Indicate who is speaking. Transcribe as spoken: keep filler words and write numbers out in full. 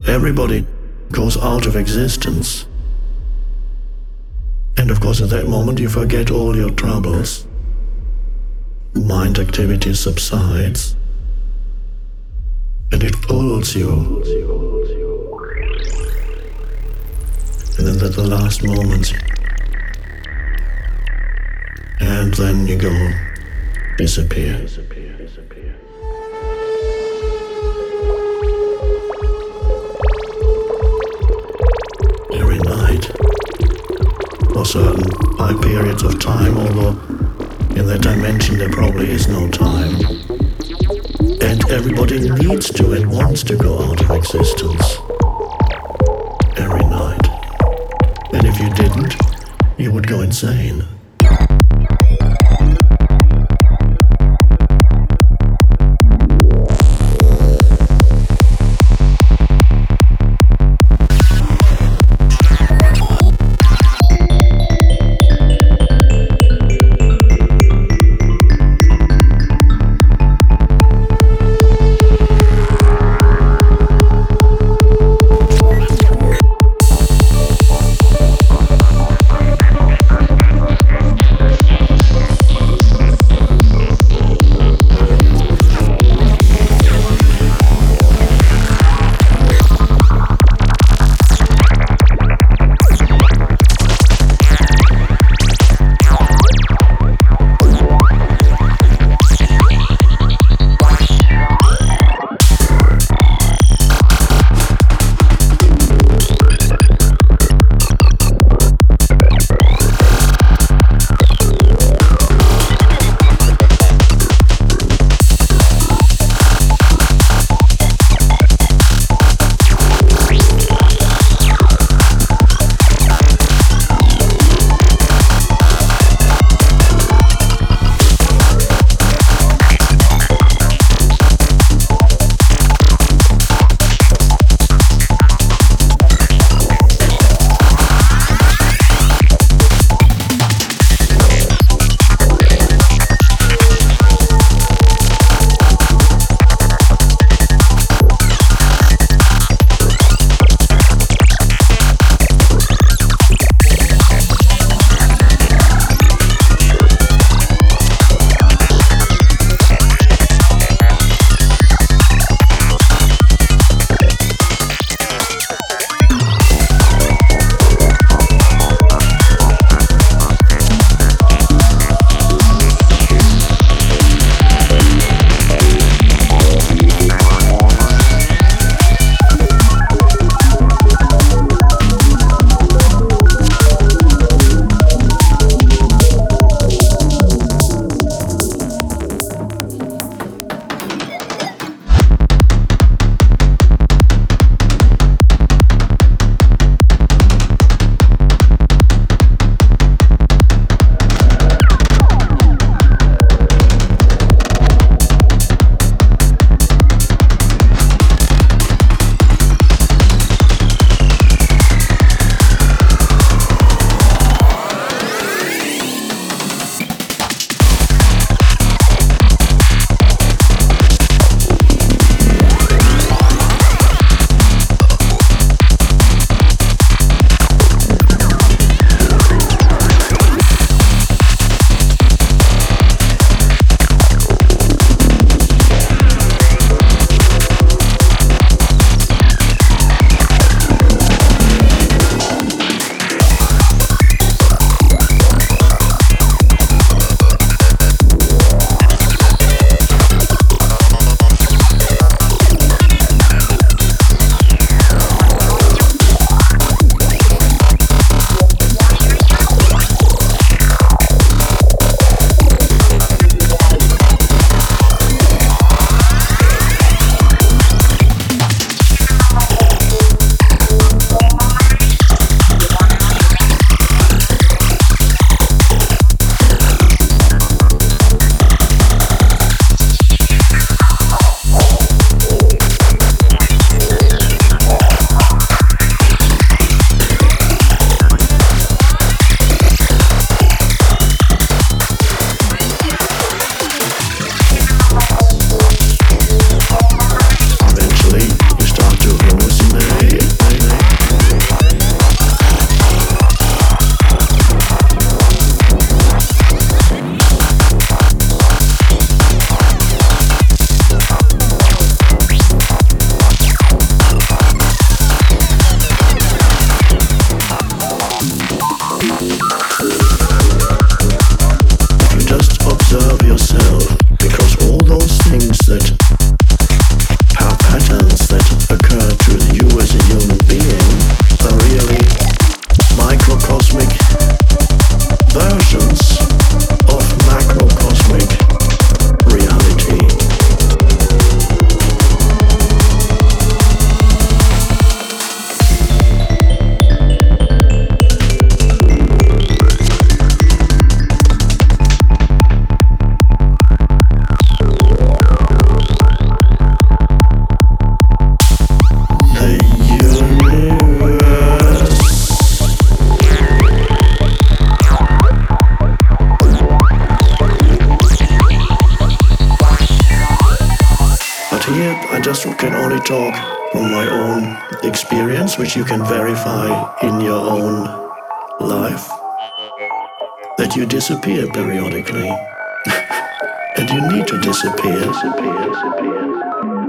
Speaker 1: Everybody goes out of existence. And of course, at that moment, you forget all your troubles. Mind activity subsides. And it pulls you. And then at the last moment, and then you go disappear. Every night, for certain high periods of time, although in that dimension there probably is no time. And everybody needs to and wants to go out of existence. Every night. And if you didn't, you would go insane. But here, I just can only talk from my own experience, which you can verify in your own life, that you disappear periodically. And you need to disappear. disappear, disappear.